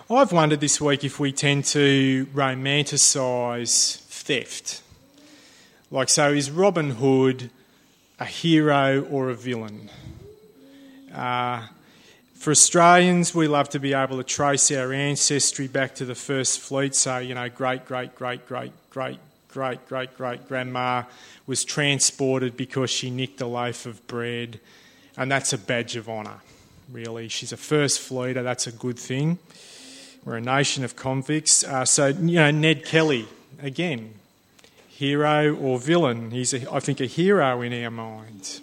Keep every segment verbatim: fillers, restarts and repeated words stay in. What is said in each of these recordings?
I've wondered this week if we tend to romanticise theft. Like, so is Robin Hood a hero or a villain? Uh, for Australians, we love to be able to trace our ancestry back to the First Fleet. So, you know, great, great, great, great, great, great, great, great grandma was transported because she nicked a loaf of bread, and that's a badge of honour, really. She's a First Fleeter, that's a good thing. We're a nation of convicts. Uh, so, you know, Ned Kelly, again, hero or villain? He's, a, I think, a hero in our minds.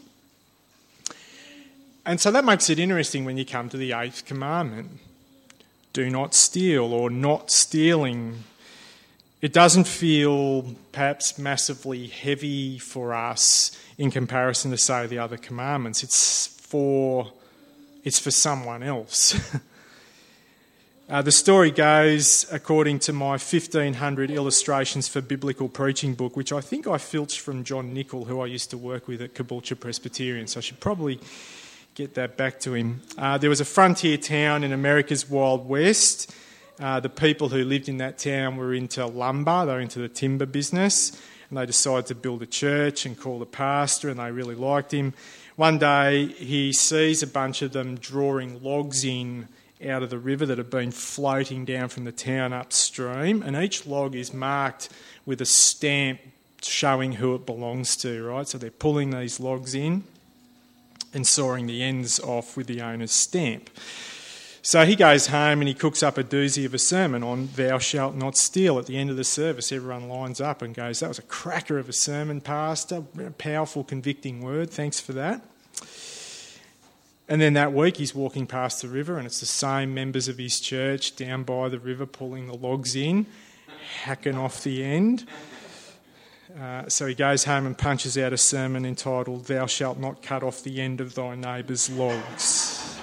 And so that makes it interesting when you come to the eighth commandment. Do not steal, or not stealing. It doesn't feel perhaps massively heavy for us in comparison to, say, the other commandments. It's for, it's for someone else. Uh, the story goes, according to my fifteen hundred Illustrations for Biblical Preaching book, which I think I filched from John Nichol, who I used to work with at Caboolture Presbyterian, so I should probably get that back to him. Uh, there was a frontier town in America's Wild West. Uh, the people who lived in that town were into lumber, they were into the timber business, and they decided to build a church and call the pastor, and they really liked him. One day he sees a bunch of them drawing logs in out of the river that have been floating down from the town upstream, and each log is marked with a stamp showing who it belongs to, right? So they're pulling these logs in and sawing the ends off with the owner's stamp. So he goes home and he cooks up a doozy of a sermon on thou shalt not steal. At the end of the service, everyone lines up and goes, that was a cracker of a sermon, Pastor, powerful, convicting word, thanks for that. And then that week he's walking past the river and it's the same members of his church down by the river pulling the logs in, hacking off the end. Uh, so he goes home and punches out a sermon entitled, Thou shalt not cut off the end of thy neighbour's logs.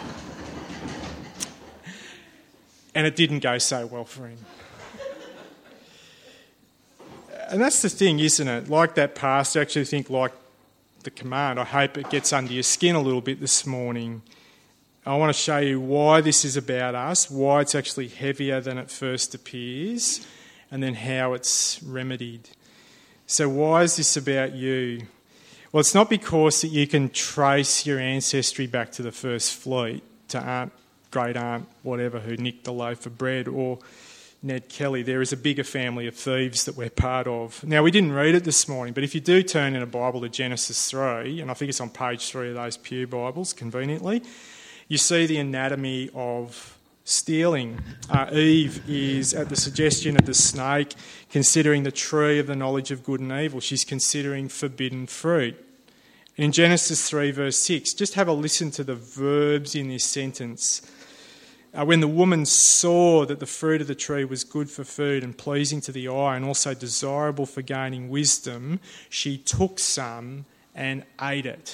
And it didn't go so well for him. And that's the thing, isn't it? Like that pastor, I actually think like the command, I hope it gets under your skin a little bit this morning. I want to show you why this is about us, why it's actually heavier than it first appears, and then how it's remedied. So why is this about you? Well, it's not because that you can trace your ancestry back to the First Fleet, to Aunt, great aunt, whatever, who nicked the loaf of bread, or Ned Kelly. There is a bigger family of thieves that we're part of. Now, we didn't read it this morning, but if you do turn in a Bible to Genesis three, and I think it's on page three of those Pew Bibles, conveniently, you see the anatomy of stealing. Uh, Eve is, at the suggestion of the snake, considering the tree of the knowledge of good and evil. She's considering forbidden fruit. In Genesis three, verse six, just have a listen to the verbs in this sentence. Uh, when the woman saw that the fruit of the tree was good for food and pleasing to the eye and also desirable for gaining wisdom, she took some and ate it.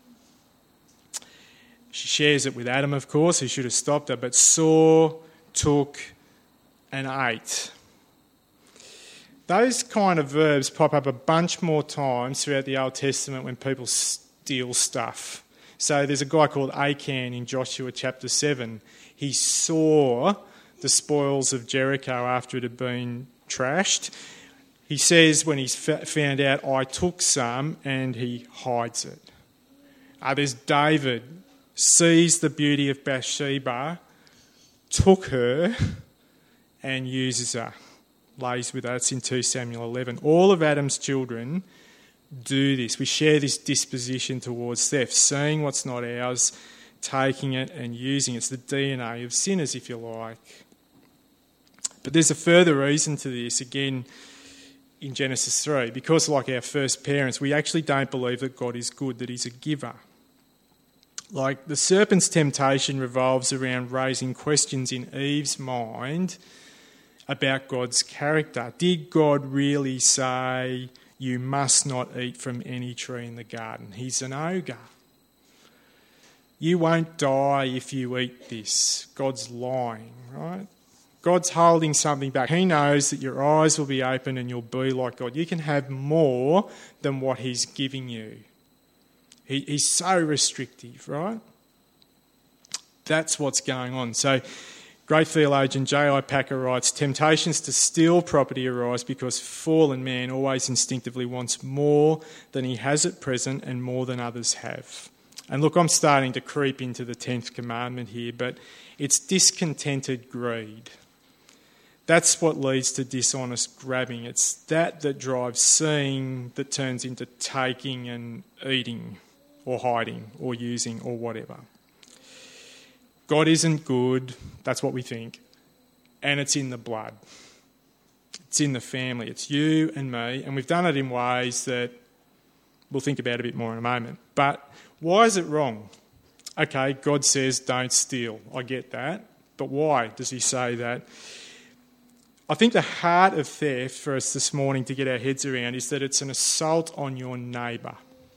She shares it with Adam, of course, who should have stopped her, but saw, took, and ate. Those kind of verbs pop up a bunch more times throughout the Old Testament when people steal stuff. So there's a guy called Achan in Joshua chapter seven. He saw the spoils of Jericho after it had been trashed. He says when he's found out, I took some, and he hides it. Uh, there's David, sees the beauty of Bathsheba, took her, and uses her. Lays with her. It's in two Samuel eleven. All of Adam's children do this. We share this disposition towards theft, seeing what's not ours, taking it and using it. It's the D N A of sinners, if you like. But there's a further reason to this, again, in Genesis three. Because like our first parents, we actually don't believe that God is good, that he's a giver. Like the serpent's temptation revolves around raising questions in Eve's mind about God's character. Did God really say, you must not eat from any tree in the garden? He's an ogre. You won't die if you eat this. God's lying, right? God's holding something back. He knows that your eyes will be open and you'll be like God. You can have more than what he's giving you. He, he's so restrictive, right? That's what's going on. So Great theologian J I Packer writes, temptations to steal property arise because fallen man always instinctively wants more than he has at present and more than others have. And look, I'm starting to creep into the tenth commandment here, but it's discontented greed. That's what leads to dishonest grabbing. It's that that drives seeing that turns into taking and eating or hiding or using or whatever. God isn't good, that's what we think, and it's in the blood. It's in the family. It's you and me, and we've done it in ways that we'll think about a bit more in a moment. But why is it wrong? Okay, God says don't steal. I get that. But why does he say that? I think the heart of theft for us this morning to get our heads around is that it's an assault on your neighbour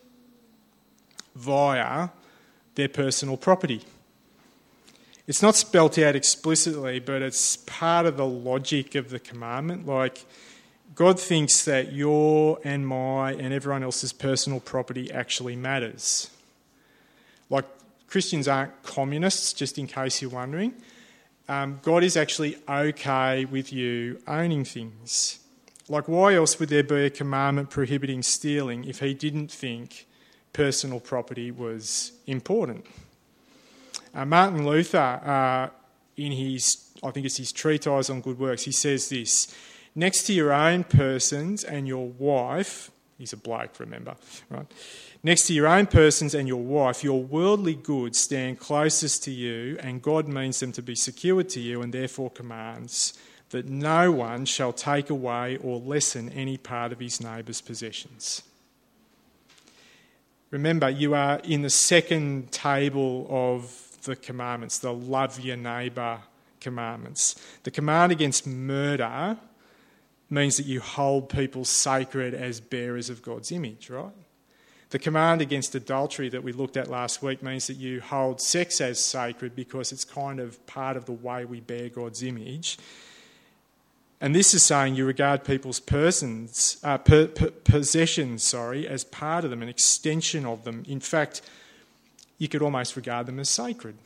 via their personal property. It's not spelt out explicitly, but it's part of the logic of the commandment. Like, God thinks that your and my and everyone else's personal property actually matters. Like, Christians aren't communists, just in case you're wondering. Um, God is actually okay with you owning things. Like, why else would there be a commandment prohibiting stealing if he didn't think personal property was important? Uh, Martin Luther, uh, in his, I think it's his treatise on good works, he says this: next to your own persons and your wife, he's a bloke, remember, right? Next to your own persons and your wife, your worldly goods stand closest to you, and God means them to be secured to you, and therefore commands that no one shall take away or lessen any part of his neighbour's possessions. Remember, you are in the second table of the commandments, the love your neighbour commandments. The command against murder means that you hold people sacred as bearers of God's image, right? The command against adultery that we looked at last week means that you hold sex as sacred because it's kind of part of the way we bear God's image. And this is saying you regard people's persons, uh, per, per, possessions, sorry, as part of them, an extension of them. In fact, you could almost regard them as sacred.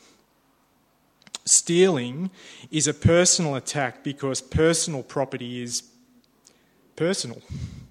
Stealing is a personal attack because personal property is personal.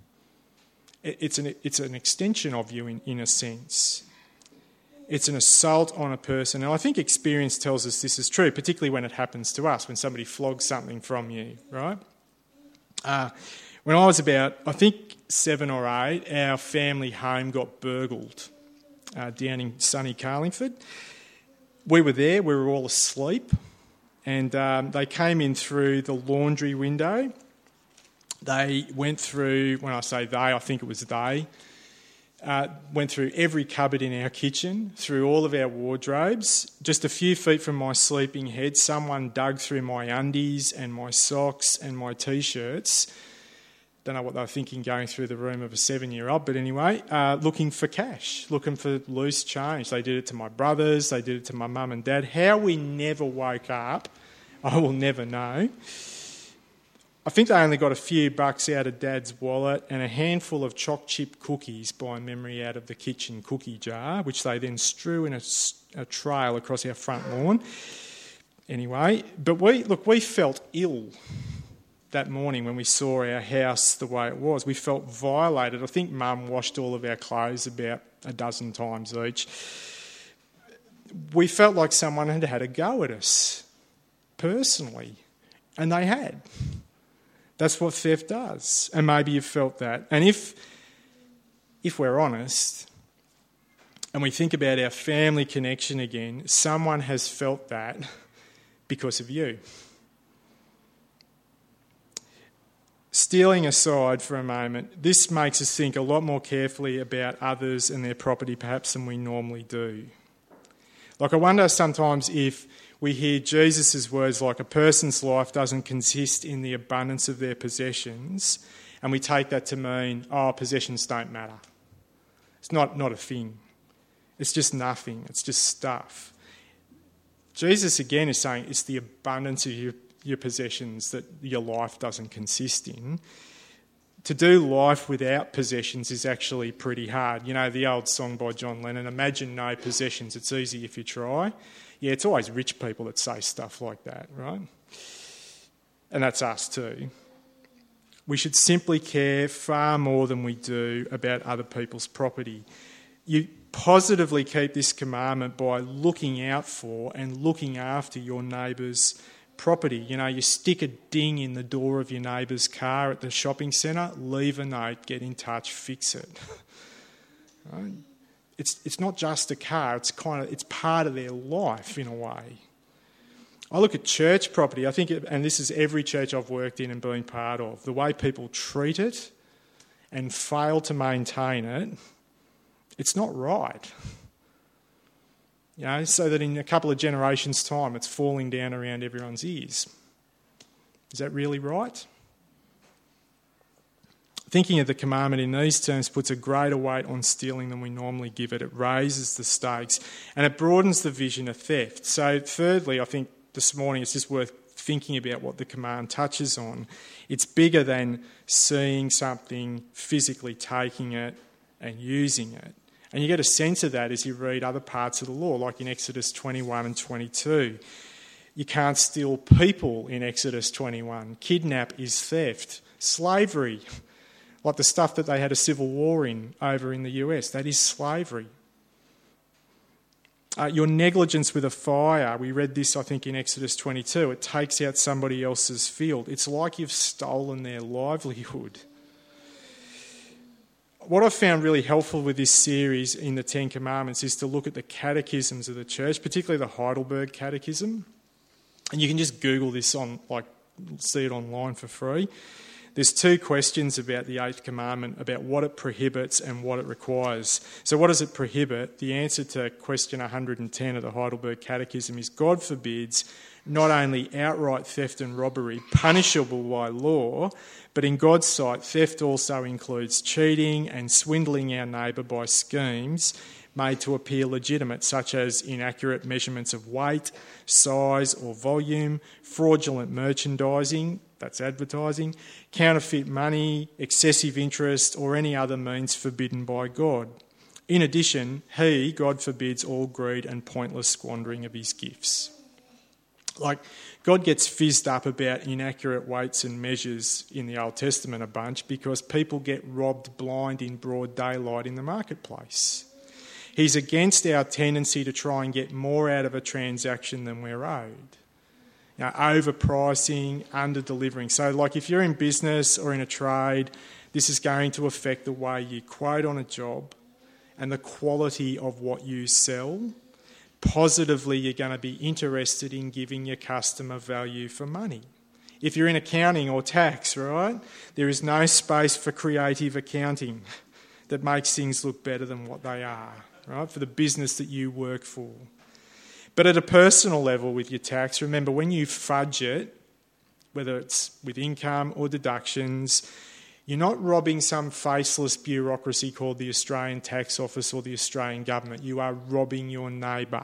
It's an, it's an extension of you in, in a sense. It's an assault on a person. And I think experience tells us this is true, particularly when it happens to us, when somebody flogs something from you, right? Uh, when I was about, I think, seven or eight, our family home got burgled uh, down in sunny Carlingford. We were there, we were all asleep, and um, they came in through the laundry window. They went through, when I say they, I think it was they, uh, went through every cupboard in our kitchen, through all of our wardrobes. Just a few feet from my sleeping head, someone dug through my undies and my socks and my T-shirts. Don't know what they were thinking going through the room of a seven-year-old, but anyway, uh, looking for cash, looking for loose change. They did it to my brothers, they did it to my mum and dad. How we never woke up, I will never know. I think they only got a few bucks out of Dad's wallet and a handful of choc chip cookies by memory out of the kitchen cookie jar, which they then strew in a, a trail across our front lawn. Anyway, but we look, we felt ill that morning when we saw our house the way it was. We felt violated. I think Mum washed all of our clothes about a dozen times each. We felt like someone had had a go at us personally, and they had. That's what theft does. And maybe you've felt that. And if if we're honest and we think about our family connection again, someone has felt that because of you. Stealing aside for a moment, this makes us think a lot more carefully about others and their property perhaps than we normally do. Like, I wonder sometimes if we hear Jesus' words like a person's life doesn't consist in the abundance of their possessions, and we take that to mean, oh, possessions don't matter. It's not, not a thing. It's just nothing. It's just stuff. Jesus again is saying it's the abundance of your, your possessions that your life doesn't consist in. To do life without possessions is actually pretty hard. You know, the old song by John Lennon, imagine no possessions. It's easy if you try. Yeah, it's always rich people that say stuff like that, right? And that's us too. We should simply care far more than we do about other people's property. You positively keep this commandment by looking out for and looking after your neighbour's property. You know, you stick a ding in the door of your neighbour's car at the shopping centre, leave a note, get in touch, fix it. Right? It's it's not just a car, it's kind of it's part of their life in a way. I look at church property, I think, it, and this is every church I've worked in and been part of, the way people treat it and fail to maintain it, it's not right. You know, so that in a couple of generations' time it's falling down around everyone's ears. Is that really right? Thinking of the commandment in these terms puts a greater weight on stealing than we normally give it. It raises the stakes and it broadens the vision of theft. So thirdly, I think this morning it's just worth thinking about what the command touches on. It's bigger than seeing something, physically taking it and using it. And you get a sense of that as you read other parts of the law, like in Exodus twenty-one and twenty-two. You can't steal people in Exodus twenty-one. Kidnap is theft. Slavery, like the stuff that they had a civil war in over in the U S, that is slavery. Uh, your negligence with a fire, we read this, I think, in Exodus twenty-two. It takes out somebody else's field. It's like you've stolen their livelihood. What I've found really helpful with this series in the Ten Commandments is to look at the catechisms of the church, particularly the Heidelberg Catechism. And you can just Google this on, like, see it online for free. There's two questions about the Eighth Commandment, about what it prohibits and what it requires. So what does it prohibit? The answer to question one hundred ten of the Heidelberg Catechism is God forbids not only outright theft and robbery, punishable by law, but in God's sight, theft also includes cheating and swindling our neighbour by schemes made to appear legitimate, such as inaccurate measurements of weight, size or volume, fraudulent merchandising, that's advertising, counterfeit money, excessive interest, or any other means forbidden by God. In addition, he, God forbids all greed and pointless squandering of his gifts. Like, God gets fizzed up about inaccurate weights and measures in the Old Testament a bunch because people get robbed blind in broad daylight in the marketplace. He's against our tendency to try and get more out of a transaction than we're owed. You know, overpricing, under-delivering. So, like, if you're in business or in a trade, this is going to affect the way you quote on a job and the quality of what you sell. Positively, you're going to be interested in giving your customer value for money. If you're in accounting or tax, right, there is no space for creative accounting that makes things look better than what they are, right, for the business that you work for. But at a personal level with your tax, remember, when you fudge it, whether it's with income or deductions, you're not robbing some faceless bureaucracy called the Australian Tax Office or the Australian Government. You are robbing your neighbour.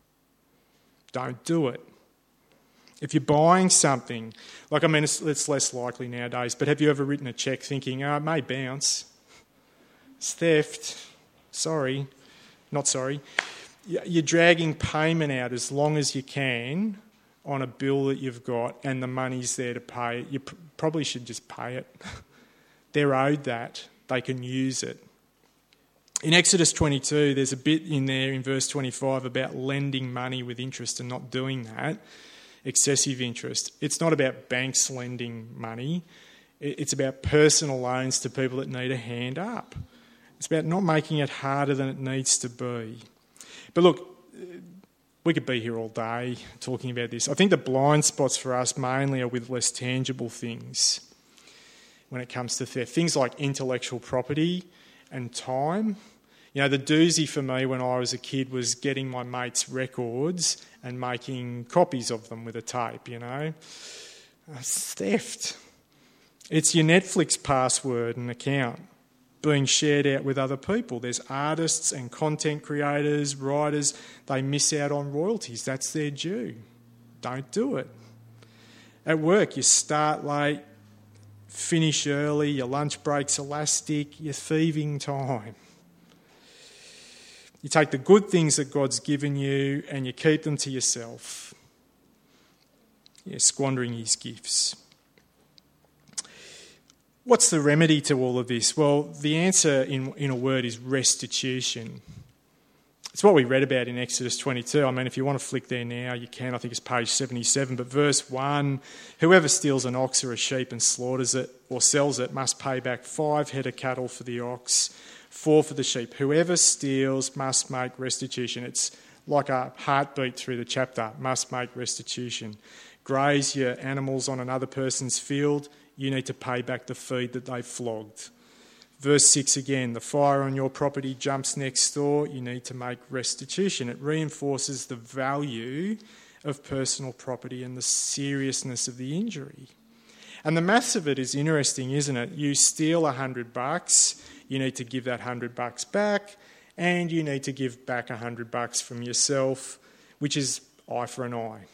Don't do it. If you're buying something, like, I mean, it's, it's less likely nowadays, but have you ever written a cheque thinking, oh, it may bounce? It's theft. Sorry. Not sorry. You're dragging payment out as long as you can on a bill that you've got and the money's there to pay it. You pr- probably should just pay it. They're owed that. They can use it. In Exodus twenty-two, there's a bit in there in verse twenty-five about lending money with interest and not doing that, excessive interest. It's not about banks lending money. It's about personal loans to people that need a hand up. It's about not making it harder than it needs to be. But look, we could be here all day talking about this. I think the blind spots for us mainly are with less tangible things when it comes to theft. Things like intellectual property and time. You know, the doozy for me when I was a kid was getting my mates' records and making copies of them with a tape, you know. It's theft. It's your Netflix password and account being shared out with other people. There's artists and content creators, writers, they miss out on royalties. That's their due. Don't do it. At work, you start late, finish early, your lunch break's elastic, you're thieving time. You take the good things that God's given you and you keep them to yourself. You're squandering his gifts. What's the remedy to all of this? Well, the answer in, in a word is restitution. It's what we read about in Exodus twenty-two. I mean, if you want to flick there now, you can. I think it's page seventy-seven. But verse one, whoever steals an ox or a sheep and slaughters it or sells it must pay back five head of cattle for the ox, four for the sheep. Whoever steals must make restitution. It's like a heartbeat through the chapter, must make restitution. Graze your animals on another person's field, you need to pay back the feed that they flogged. Verse six again, the fire on your property jumps next door, you need to make restitution. It reinforces the value of personal property and the seriousness of the injury. And the maths of it is interesting, isn't it? You steal a hundred bucks, you need to give that hundred bucks back, and you need to give back a hundred bucks from yourself, which is eye for an eye.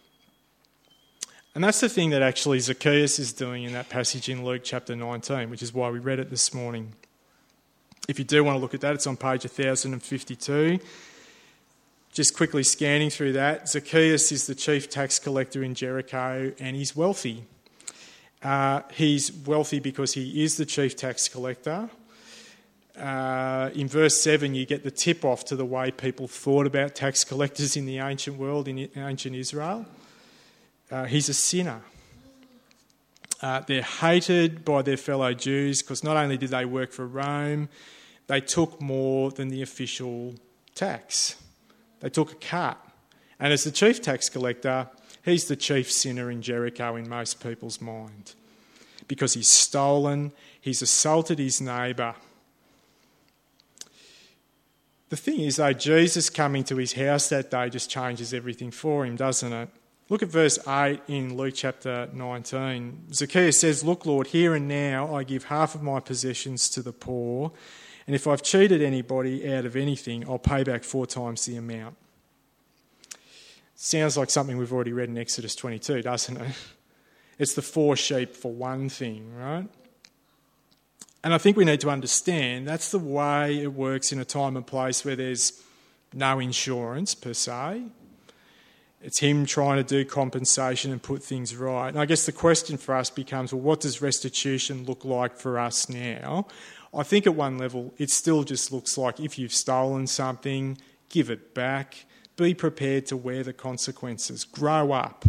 And that's the thing that actually Zacchaeus is doing in that passage in Luke chapter nineteen, which is why we read it this morning. If you do want to look at that, it's on page one thousand fifty-two. Just quickly scanning through that, Zacchaeus is the chief tax collector in Jericho and he's wealthy. Uh, he's wealthy because he is the chief tax collector. Uh, in verse seven, you get the tip-off to the way people thought about tax collectors in the ancient world, in ancient Israel. Uh, he's a sinner. Uh, they're hated by their fellow Jews because not only did they work for Rome, they took more than the official tax. They took a cut. And as the chief tax collector, he's the chief sinner in Jericho in most people's mind because he's stolen, he's assaulted his neighbour. The thing is, though, Jesus coming to his house that day just changes everything for him, doesn't it? Look at verse eight in Luke chapter nineteen. Zacchaeus says, "Look, Lord, here and now I give half of my possessions to the poor, and if I've cheated anybody out of anything, I'll pay back four times the amount." Sounds like something we've already read in Exodus twenty-two, doesn't it? It's the four sheep for one thing, right? And I think we need to understand that's the way it works in a time and place where there's no insurance per se. It's him trying to do compensation and put things right. And I guess the question for us becomes, well, what does restitution look like for us now? I think at one level it still just looks like if you've stolen something, give it back. Be prepared to wear the consequences. Grow up.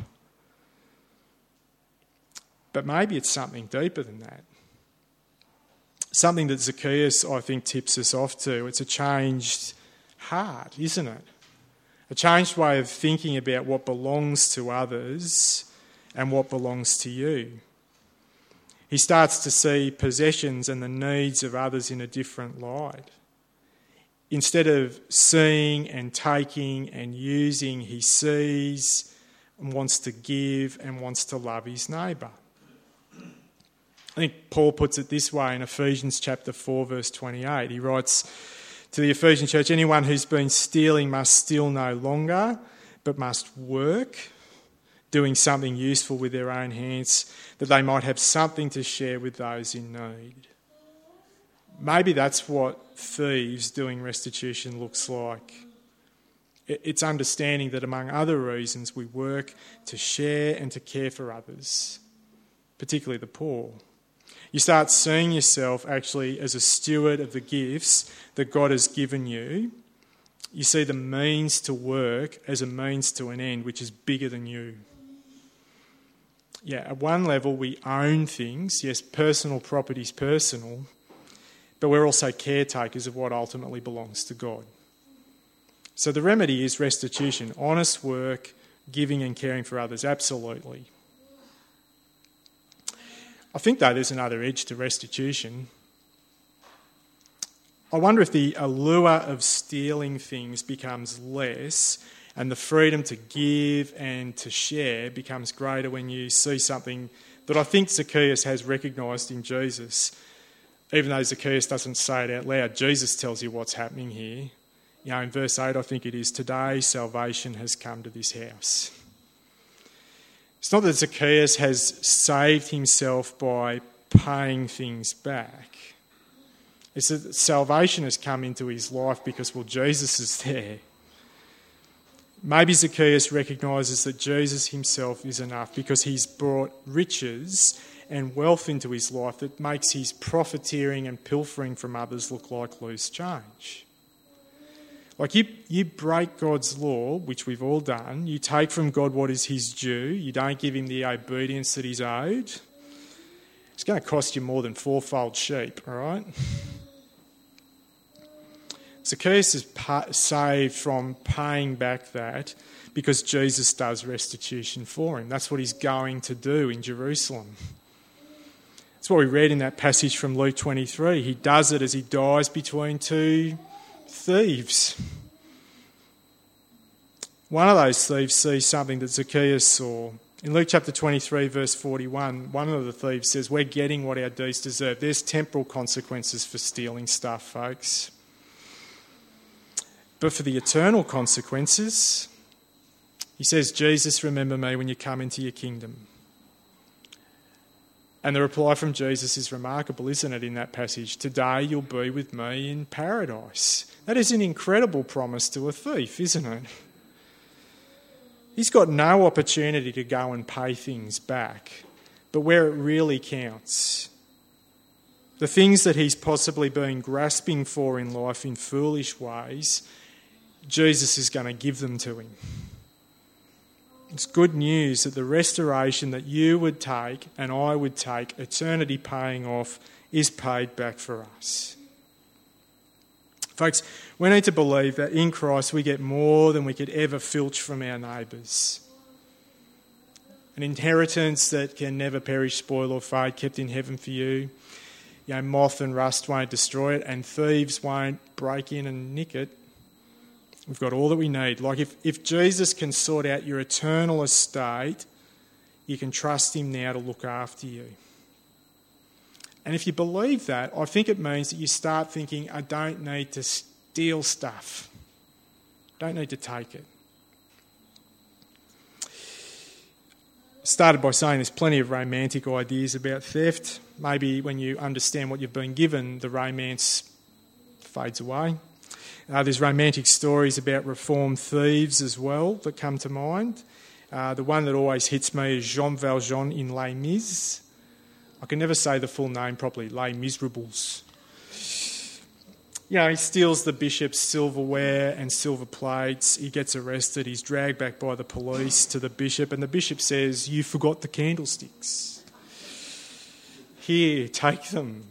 But maybe it's something deeper than that. Something that Zacchaeus, I think, tips us off to. It's a changed heart, isn't it? A changed way of thinking about what belongs to others and what belongs to you. He starts to see possessions and the needs of others in a different light. Instead of seeing and taking and using, he sees and wants to give and wants to love his neighbour. I think Paul puts it this way in Ephesians chapter four, verse twenty-eight. He writes to the Ephesian church, "Anyone who's been stealing must steal no longer, but must work, doing something useful with their own hands, that they might have something to share with those in need." Maybe that's what thieves doing restitution looks like. It's understanding that among other reasons we work to share and to care for others, particularly the poor. You start seeing yourself actually as a steward of the gifts that God has given you. You see the means to work as a means to an end, which is bigger than you. Yeah, at one level we own things. Yes, personal property is personal, but we're also caretakers of what ultimately belongs to God. So the remedy is restitution, honest work, giving and caring for others, absolutely. I think, though, there's another edge to restitution. I wonder if the allure of stealing things becomes less and the freedom to give and to share becomes greater when you see something that I think Zacchaeus has recognised in Jesus. Even though Zacchaeus doesn't say it out loud, Jesus tells you what's happening here. You know, in verse eight, I think it is, "Today salvation has come to this house." It's not that Zacchaeus has saved himself by paying things back. It's that salvation has come into his life because, well, Jesus is there. Maybe Zacchaeus recognises that Jesus himself is enough because he's brought riches and wealth into his life that makes his profiteering and pilfering from others look like loose change. Like you, you break God's law, which we've all done. You take from God what is his due. You don't give him the obedience that he's owed. It's going to cost you more than fourfold sheep, all right? Zacchaeus is pa- saved from paying back that because Jesus does restitution for him. That's what he's going to do in Jerusalem. That's what we read in that passage from Luke twenty-three. He does it as he dies between two thieves. One of those thieves sees something that Zacchaeus saw. In Luke chapter twenty-three, verse forty-one, one of the thieves says, "We're getting what our deeds deserve." There's temporal consequences for stealing stuff, folks. But for the eternal consequences, he says, "Jesus, remember me when you come into your kingdom." And the reply from Jesus is remarkable, isn't it, in that passage? "Today you'll be with me in paradise." That is an incredible promise to a thief, isn't it? He's got no opportunity to go and pay things back. But where it really counts, the things that he's possibly been grasping for in life in foolish ways, Jesus is going to give them to him. It's good news that the restoration that you would take and I would take, eternity paying off, is paid back for us. Folks, we need to believe that in Christ we get more than we could ever filch from our neighbours. An inheritance that can never perish, spoil or fade, kept in heaven for you. You know, moth and rust won't destroy it and thieves won't break in and nick it. We've got all that we need. Like if, if Jesus can sort out your eternal estate, you can trust him now to look after you. And if you believe that, I think it means that you start thinking, I don't need to steal stuff. I don't need to take it. I started by saying there's plenty of romantic ideas about theft. Maybe when you understand what you've been given, the romance fades away. Uh, there's romantic stories about reformed thieves as well that come to mind. Uh, the one that always hits me is Jean Valjean in Les Mis. I can never say the full name properly, Les Miserables. You know, he steals the bishop's silverware and silver plates. He gets arrested. He's dragged back by the police to the bishop, and the bishop says, "You forgot the candlesticks. Here, take them."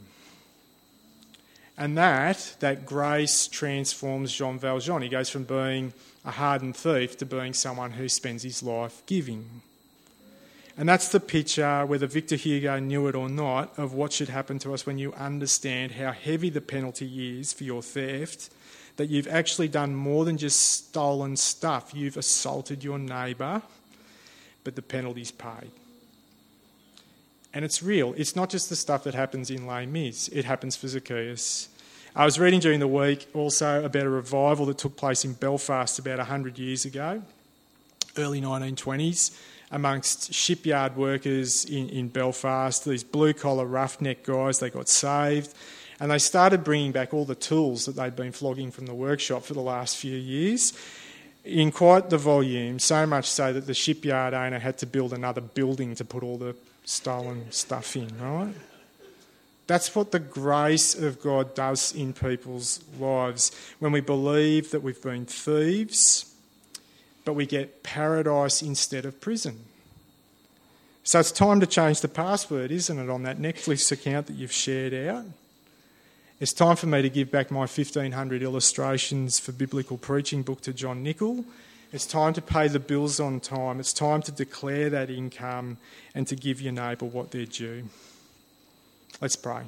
And that, that grace transforms Jean Valjean. He goes from being a hardened thief to being someone who spends his life giving. And that's the picture, whether Victor Hugo knew it or not, of what should happen to us when you understand how heavy the penalty is for your theft, that you've actually done more than just stolen stuff. You've assaulted your neighbour, but the penalty's paid. And it's real. It's not just the stuff that happens in Les Mis. It happens for Zacchaeus. I was reading during the week also about a revival that took place in Belfast about one hundred years ago, early nineteen twenties, amongst shipyard workers in, in Belfast. These blue-collar roughneck guys, they got saved, and they started bringing back all the tools that they'd been flogging from the workshop for the last few years in quite the volume, so much so that the shipyard owner had to build another building to put all the stolen stuff in, right? That's what the grace of God does in people's lives. When we believe that we've been thieves, but we get paradise instead of prison. So it's time to change the password, isn't it, on that Netflix account that you've shared out? It's time for me to give back my fifteen hundred illustrations for biblical preaching book to John Nicol. It's time to pay the bills on time. It's time to declare that income and to give your neighbour what they're due. Let's pray.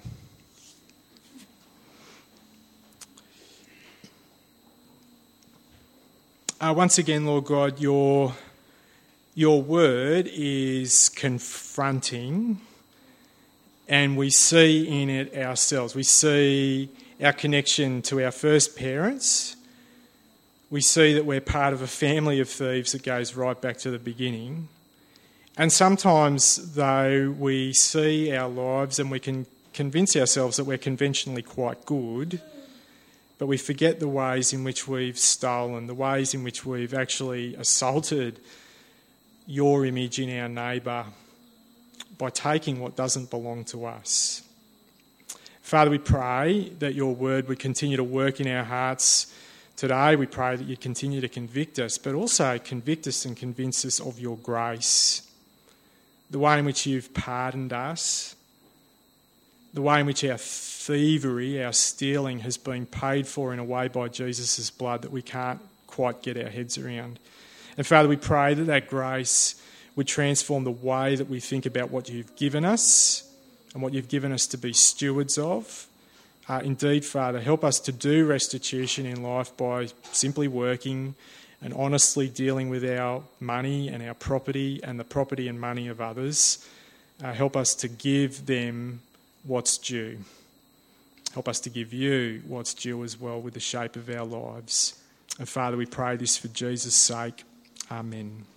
Uh, once again, Lord God, your, your word is confronting, and we see in it ourselves. We see our connection to our first parents. We see that we're part of a family of thieves that goes right back to the beginning. And sometimes, though, we see our lives and we can convince ourselves that we're conventionally quite good, but we forget the ways in which we've stolen, the ways in which we've actually assaulted your image in our neighbour by taking what doesn't belong to us. Father, we pray that your word would continue to work in our hearts today. We pray that you continue to convict us, but also convict us and convince us of your grace, the way in which you've pardoned us, the way in which our thievery, our stealing has been paid for in a way by Jesus' blood that we can't quite get our heads around. And Father, we pray that that grace would transform the way that we think about what you've given us and what you've given us to be stewards of. Uh, indeed, Father, help us to do restitution in life by simply working and honestly dealing with our money and our property and the property and money of others. Uh, help us to give them what's due. Help us to give you what's due as well with the shape of our lives. And Father, we pray this for Jesus' sake. Amen.